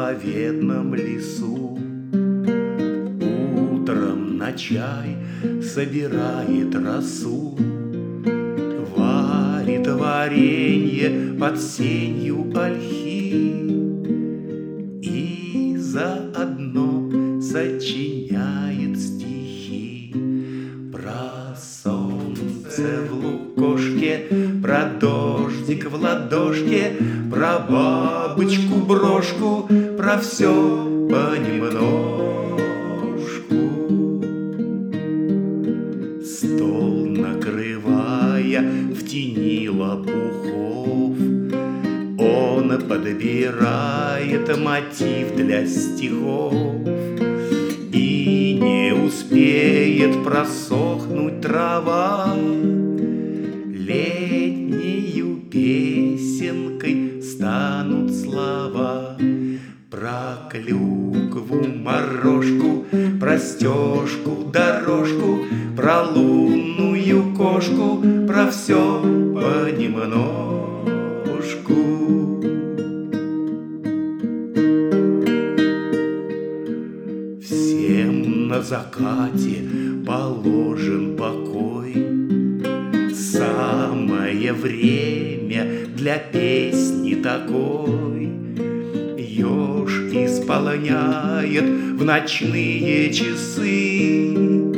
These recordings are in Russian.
заповедном лесу. Утром на чай собирает росу, варит варенье под сенью ольхи и заодно сочиняет стихи про солнце в лукошке, про дождик в ладошке, про бабочку-брошку, про все понемножку. Стол накрывая в тени лопухов, он подбирает мотив для стихов. И не успеет просохнуть трава, летнею песенкой станут слова про клюкву, морожку, про стежку, дорожку, про лунную кошку, про все понемножку. Всем на закате положен покой, самое время для песни такой. Еж исполняет в ночные часы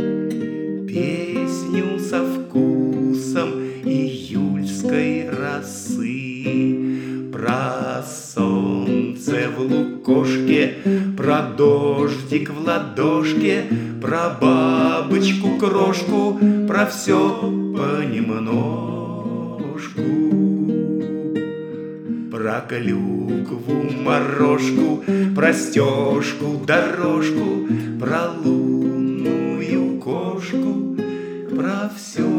песню со вкусом июльской росы. Про солнце в лукошке, про дождик в ладошке, про бабочку-крошку, про все понемножку. Про клюкву, морожку, про стежку, дорожку, про лунную кошку, про все